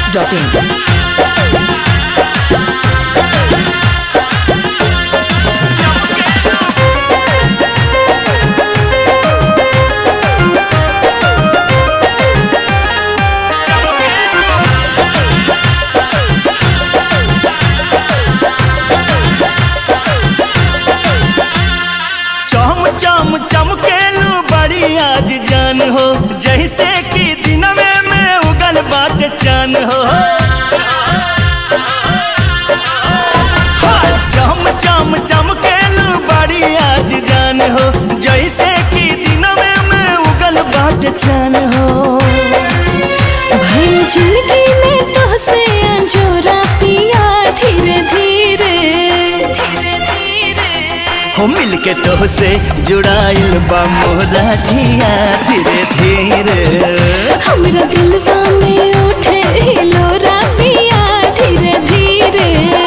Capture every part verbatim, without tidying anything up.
Dot in. चम चमकेलू बड़ी आज जान हो, जैसे कि दिन में में उगल बाट चान हो। चम चम चमकेलू बड़ी आज जान हो, जैसे कि दिन में में उगल बाट चान हो। भई जिंदगी में तो से अंजोरा पिया धीरे धीरे धीरे धीरे हो मिलके तो से जुड़ाइल बा मोरा जिया धीरे धीरे। हमरा दिलवा में उठे हिलोरा पिया धीरे धीरे।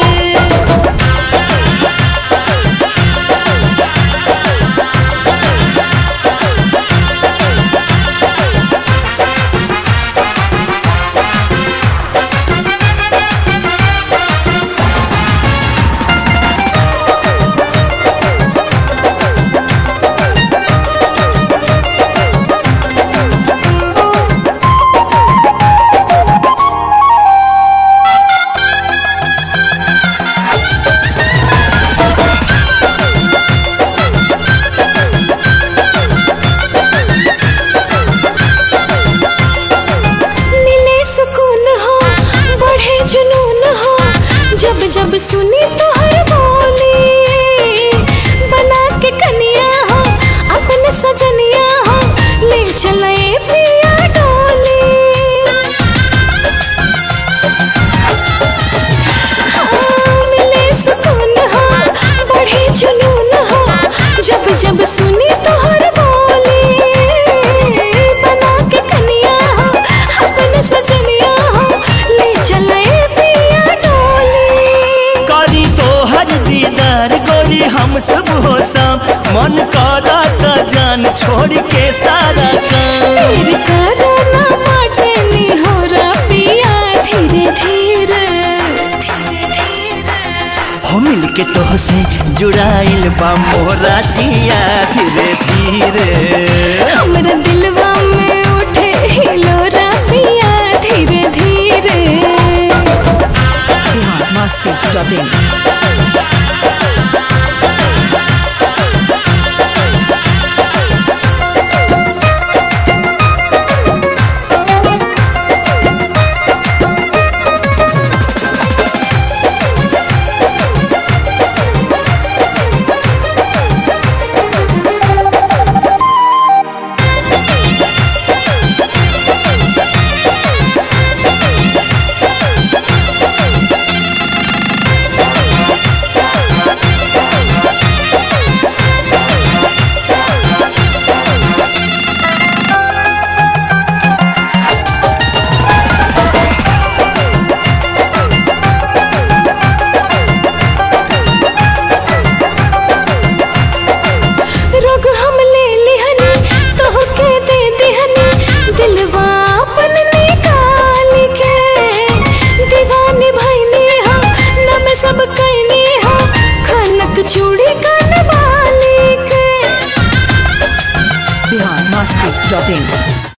जब जब सुनी तो हर बोली, बना के कनिया हो अपने सजनिया हो, ले चले पिया डोली। हाँ मिले सुकून हो बढ़े जुनून हो, जब जब सुनी तो हर बोली, बना के कनिया हो अपने सजनिया हो, ले चले गोरी हम सब हो शाम मन करा ता जान छोड़ के सारा काम। तेरे करना बाटे नी हो रा पिया धीरे धीरे धीरे धीरे। हो मिलके तो से जुड़ाइल बा मोरा जिया धीरे धीरे। हमरा दिलवा में उठे हिलोरा पिया धीरे धीरे। Masti dot in. सब कहने हो खनक चूड़ी कान बालिक। बिहार मस्ती डॉट इन।